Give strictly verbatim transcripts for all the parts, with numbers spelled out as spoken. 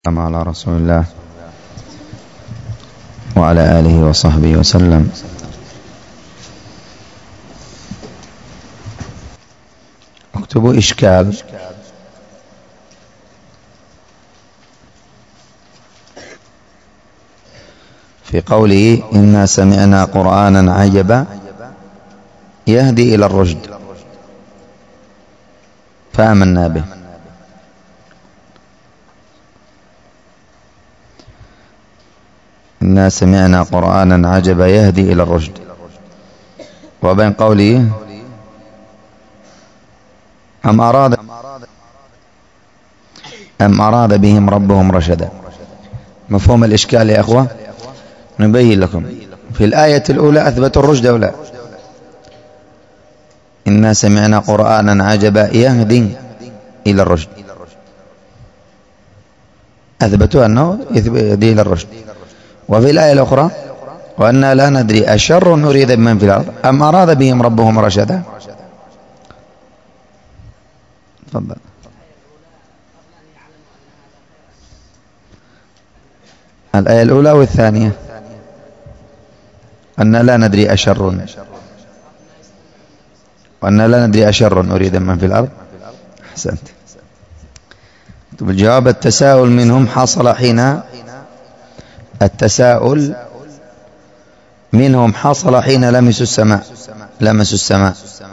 على رسول الله وعلى آله وصحبه وسلم. اكتبوا إشكال في قوله إنا سمعنا قرآنا عجبا يهدي إلى الرشد فآمنا به. إنا سمعنا قرآنا عجبا يهدي إلى الرشد، وبين قوله أم أراد أم أراد بهم ربهم رشدا. مفهوم الإشكال يا أخوة؟ نبين لكم. في الآية الأولى أثبتوا الرشد أو لا؟ إنا سمعنا قرآنا عجبا يهدي إلى الرشد، أثبتوا أنه يهدي إلى الرشد. وفي الآية الأخرى وأنا لا ندري أشر نريد بمن في الأرض أم أراد بهم ربهم رشدا. تفضل. الآية الأولى والثانية أن لا ندري أشر وأن لا ندري أشر نريد من في الأرض. أحسنت. الجواب التساؤل منهم حصل حين التساؤل منهم حصل حين لمسوا السماء لمسوا السماء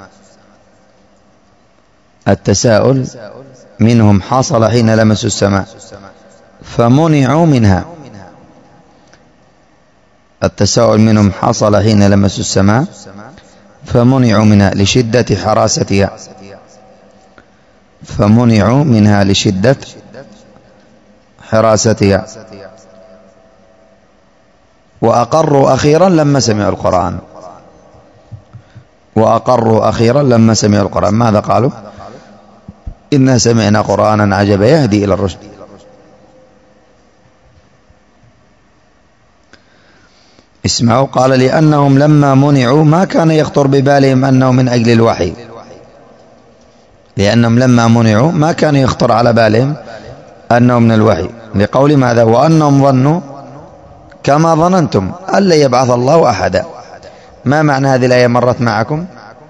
التساؤل منهم حصل حين لمسوا السماء فمنعوا منها. التساؤل منهم حصل حين لمسوا السماء فمنعوا منها لشدة حراستها فمنعوا منها لشدة حراستها وأقروا أخيرا لما سمعوا القرآن وأقروا أخيرا لما سمعوا القرآن. ماذا قالوا؟ إنا سمعنا قرآنا عجبا يهدي إلى الرشد. اسمعوا. قال لأنهم لما منعوا ما كان يخطر ببالهم أنه من أجل الوحي. لأنهم لما منعوا ما كان يخطر على بالهم أنه من الوحي، لقول ماذا؟ وأنهم ظنوا كما ظننتم أن لا يبعث الله أحدا. ما معنى هذه الآية؟ مرت معكم؟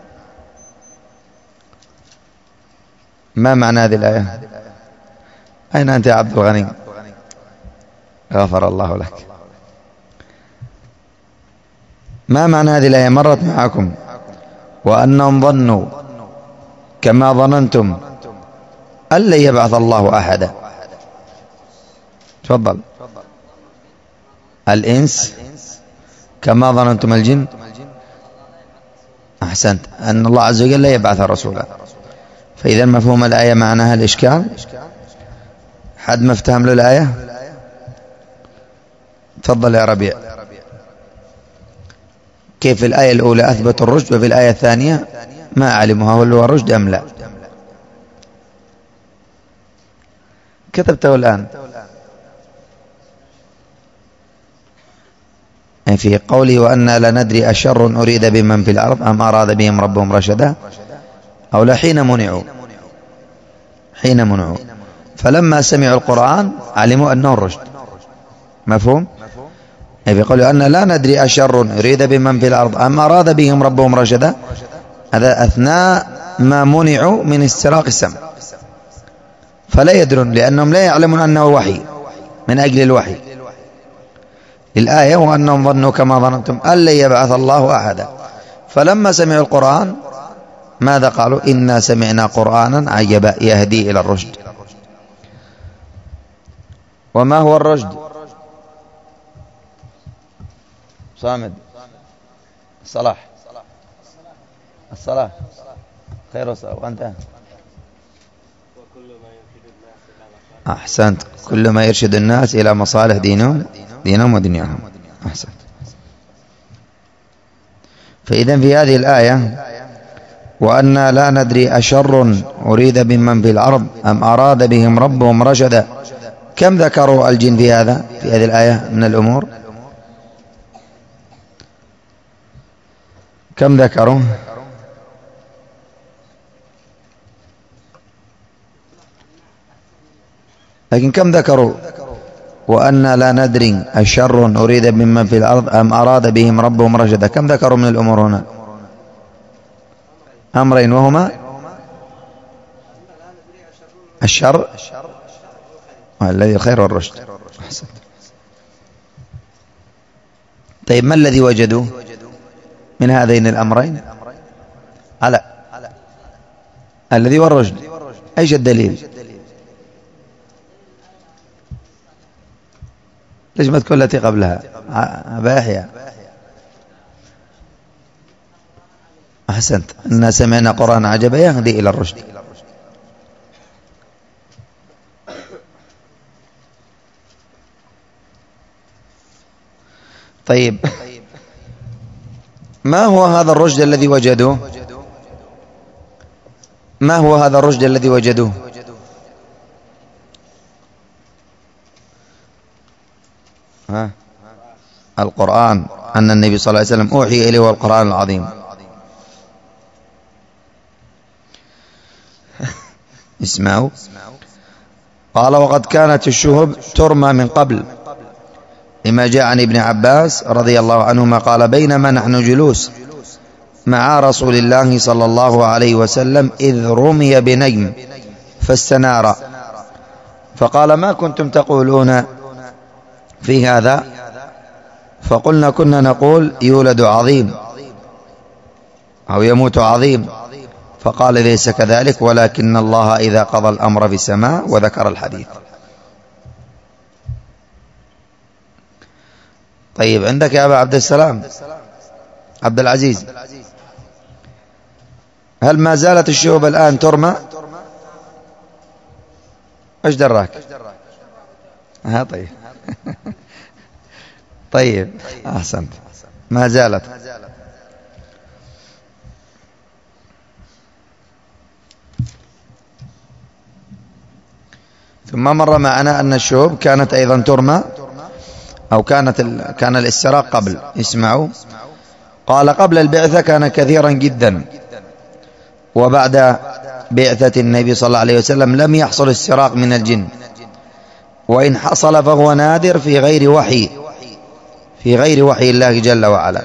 ما معنى هذه الآية؟ أين أنت يا عبد الغني؟ غفر الله لك. ما معنى هذه الآية؟ مرت معكم. وأنهم ظنوا كما ظننتم أن لا يبعث الله أحدا. تفضل. الإنس كما ظننتم الجن. أحسنت. أن الله عز وجل لا يبعث رسولا. فإذا مفهوم الآية معناها الإشكال. حد ما افتهم له الآية؟ تفضل يا ربيع. كيف الآية الأولى أثبت الرشد وفي الآية الثانية ما علمها هل هو الرشد أم لا؟ كتبته الآن. في قوله وأنا لا ندري أشر أريد بمن في الأرض أم أراد بهم ربهم رشدا، أو لا حين منعوا حين منعوا فلما سمعوا القرآن علموا أنه الرشد. مفهوم؟ في قوله أنا لا ندري أشر أريد بمن في الأرض أم أراد بهم ربهم رشدا، هذا أثناء ما منعوا من استراق السمع، فلا يدرون لأنهم لا يعلمون أنه وحي من أجل الوحي. الآية وأنهم ظنوا كما ظننتم أن لا يبعث الله أحدا. فلما سمعوا القرآن ماذا قالوا؟ إنا سمعنا قرآنا عجبا يهدي إلى الرشد. وما هو الرشد؟ صامد. الصلاح. الصلاة خير الصلاة. وأنت؟ أحسنت. كل ما يرشد الناس إلى مصالح دينهم دينهم ودنياهم. أحسنت. فإذا في هذه الآية وأنا لا ندري أشر أريد بمن في الأرض أم أراد بهم ربهم رشدا، كم ذكروا الجن في هذا في هذه الآية من الأمور؟ كم ذكروا؟ لكن كم ذكروا؟ وأنا لا ندري أشر أريد بمن في الأرض أم أراد بهم ربهم رشدا. كم ذكروا من الأمور هنا؟ أمرين، وهما الشر الذي الخير والرشد. أحسنت. طيب ما الذي وجدوه من هذين الأمرين؟ على الذي والرشد. أيش الدليل؟ ليش ما تكون التي قبلها؟ أبا يحيى. أحسنت. إنا سمعنا قرآن عجبا يهدي إلى الرشد. طيب ما هو هذا الرشد الذي وجدوه؟ ما هو هذا الرشد الذي وجدوه؟ ها؟ القرآن، أن النبي صلى الله عليه وسلم أوحي إليه والقرآن العظيم. اسمعوا. قال وقد كانت الشهب ترمى من قبل، لما جاء عن ابن عباس رضي الله عنهما قال بينما نحن جلوس مع رسول الله صلى الله عليه وسلم إذ رمي بنجم فاستنار، فقال ما كنتم تقولون في هذا؟ فقلنا كنا نقول يولد عظيم أو يموت عظيم. فقال ليس كذلك، ولكن الله إذا قضى الأمر في السماء، وذكر الحديث. طيب عندك يا أبا عبد السلام عبد العزيز، هل ما زالت الشهب الآن ترمى؟ ايش دراك؟ ها طيب طيب أحسنت، ما زالت. ثم مر معنا أن الشهب كانت أيضا ترمى، أو كانت ال... كان الاستراق قبل. اسمعوا. قال قبل البعثة كان كثيرا جدا، وبعد بعثة النبي صلى الله عليه وسلم لم يحصل استراق من الجن، وإن حصل فهو نادر في غير وحي في غير وحي الله جل وعلا،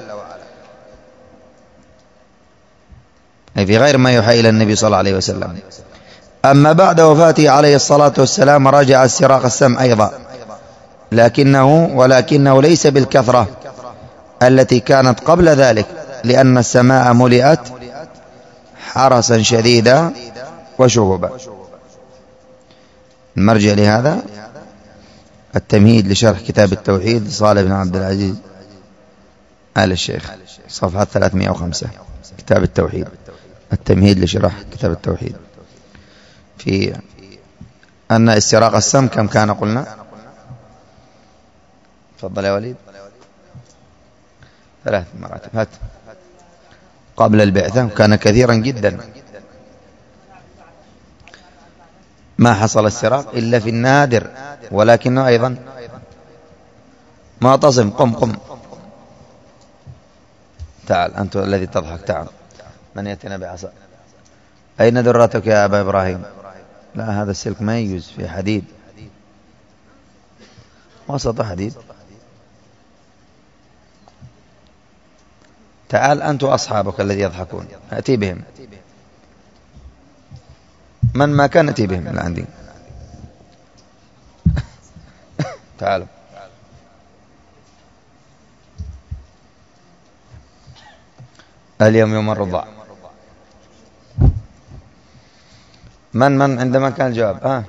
أي في غير ما يوحى إلى النبي صلى الله عليه وسلم. أما بعد وفاته عليه الصلاة والسلام رجع استراق السمع أيضا، لكنه ولكنه ليس بالكثرة التي كانت قبل ذلك، لأن السماء ملئت حرسا شديدا وشهبا. المرجع لهذا التمهيد لشرح كتاب التوحيد صالح بن عبد العزيز آل الشيخ، صفحة ثلاثمائة وخمسة، كتاب التوحيد، التمهيد لشرح كتاب التوحيد، في أن استراق السمع كم كان قلنا؟ تفضل يا وليد. ثلاث مراتب. هات. قبل البعثة كان كثيرا جدا، ما حصل استراق إلا في النادر، ولكنه أيضا معتصم. قم قم تعال، أنت الذي تضحك، تعال. من يأتينا بعصا؟ أين درتك يا أبا إبراهيم؟ لا هذا السلك ما يجوز، في حديد، وسط حديد. تعال أنت وأصحابك الذي يضحكون، أتي بهم. من ما كان أتي بهم لعندي. تعالوا. اليوم يوم الرضا. من من عندما كان الجواب؟ آه.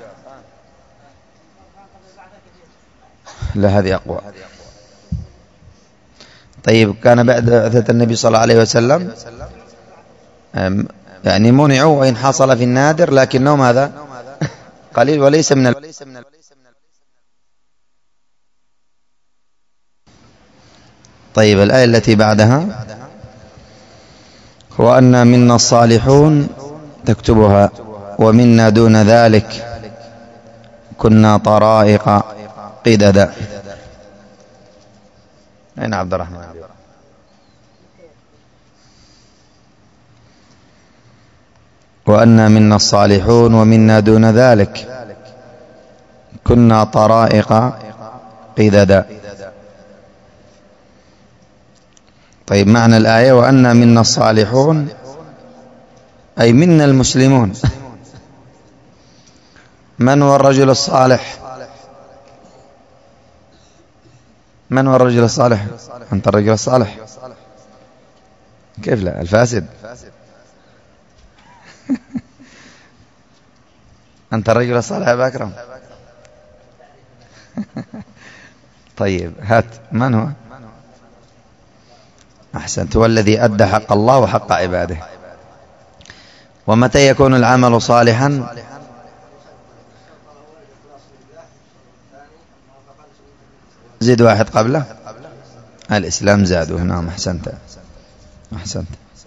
لا هذه أقوى. طيب كان بعد بعثة النبي صلى الله عليه وسلم يعني منعوا، وإن حصل في النادر لكنه ماذا؟ قليل وليس من ال... طيب الآية التي بعدها وأنا منا الصالحون تكتبها ومنا دون ذلك كنا طرائق قددا. أين عبد الرحمن؟ وأنا منا الصالحون ومنا دون ذلك كنا طرائق قددا. طيب معنى الآية وأنا منا الصالحون أي منا المسلمون. من هو الرجل الصالح؟ من هو الرجل الصالح؟ أنت الرجل الصالح. كيف لا؟ الفاسد. أنت الرجل الصالح يا أبا أكرم. طيب هات من هو؟ أحسنت. هو الذي أدى حق الله وحق عباده. ومتى يكون العمل صالحا؟ زد واحد قبله. الإسلام زاده. نعم أحسنت أحسنت.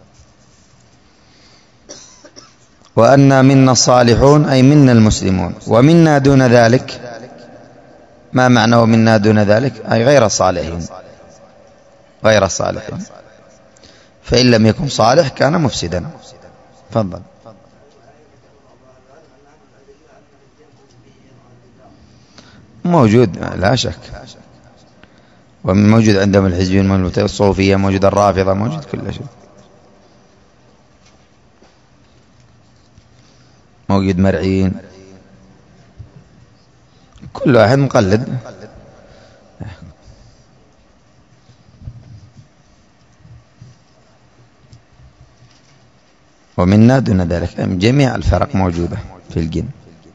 وأنا منا الصالحون أي منا المسلمون. ومنا دون ذلك، ما معنى ومنا دون ذلك؟ أي غير الصالحين، غير الصالحين. فإن لم يكن صالح كان مفسدا. تفضل. موجود لا شك، وموجود عندهم الحزبيين، الصوفية، موجود الرافضة، موجود كل شيء، موجود مرعين، كل واحد مقلد. ومنا دون ذلك، جميع الفرق موجودة في الجن،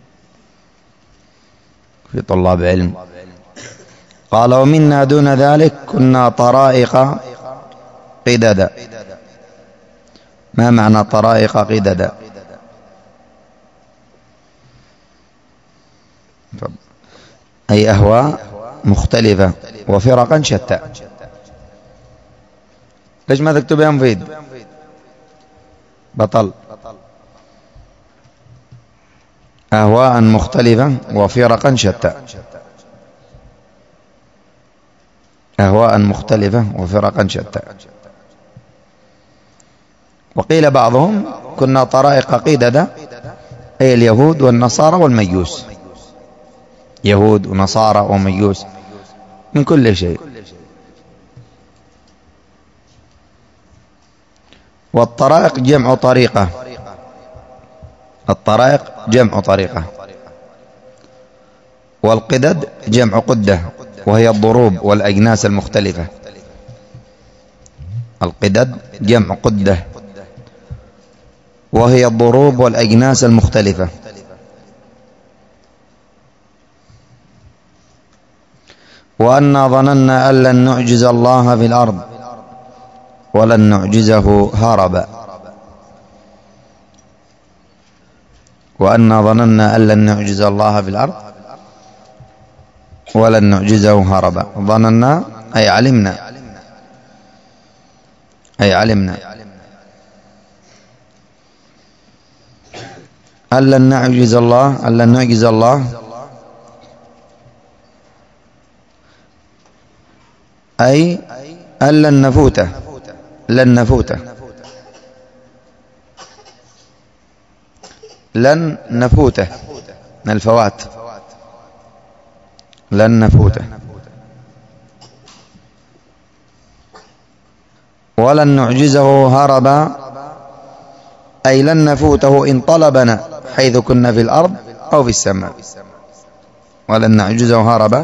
في طلاب علم. قال ومنا دون ذلك كنا طرائق قددا. ما معنى طرائق قددا؟ أي أهواء مختلفة وفرقا شتى. ليش ما تكتب يا مفيد؟ بطل. أهواء مختلفة وفرقا شتى. أهواء مختلفة وفرقا شتى. وقيل بعضهم كنا طرائق قددا أي اليهود والنصارى والمجوس، يهود ونصارى ومجوس من كل شيء. والطرائق جمع طريقة، الطرائق جمع طريقة. والقدد جمع قدة وهي الضروب والأجناس المختلفة. القدد جمع قدة وهي الضروب والأجناس المختلفة. وأنا ظننا أن لن نعجز الله في الأرض ولن نعجزه هربا. وأنا ظننا أن لن نعجز الله في الأرض ولن نعجزه هربا. ظننا أي علمنا، أي علمنا أن لن نعجز الله، أن لن نعجز الله أي أن لن نفوته، لن نفوته، لن نفوته من الفوات، لن نفوته. ولن نعجزه هربا أي لن نفوته إن طلبنا حيث كنا في الأرض أو في السماء. ولن نعجزه هربا،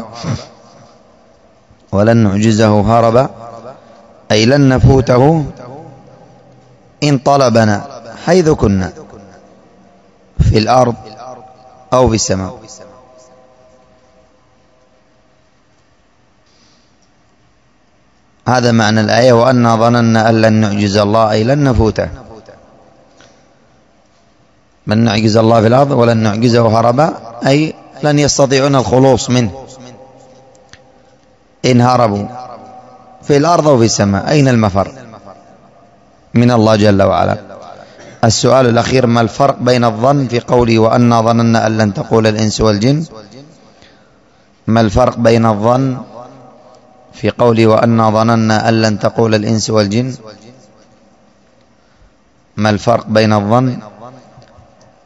ولن نعجزه هربا أي لن نفوته إن طلبنا حيث كنا في الأرض أو في السماء. هذا معنى الآية وأنا ظننا أن لن نعجز الله أي لن نفوته، من نعجز الله في الأرض ولن نعجزه هربا أي لن يستطيعون الخلوص منه إن هربوا في الأرض وفي السماء. أين المفر؟ من الله جل وعلا. السؤال الأخير: ما الفرق بين الظن في قوله وأنا ظننا أن لن تقول الإنس والجن؟ ما الفرق بين الظن في قوله وأنا ظننا أن لن تقول الإنس والجن؟ ما الفرق بين الظن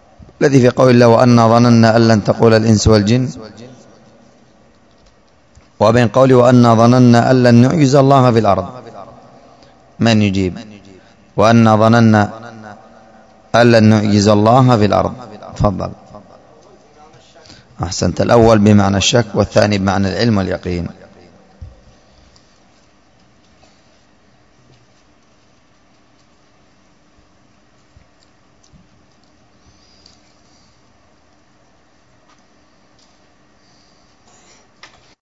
الذي في قول الله وأنا ظننا أن لن تقول الإنس والجن وبين قوله وأنا ظننا أن لن نعجز الله في الأرض. من يجيب؟ وأنا ظننا أن لن نعجز الله في الأرض. تفضل. أحسنت. الأول بمعنى الشك والثاني بمعنى العلم واليقين.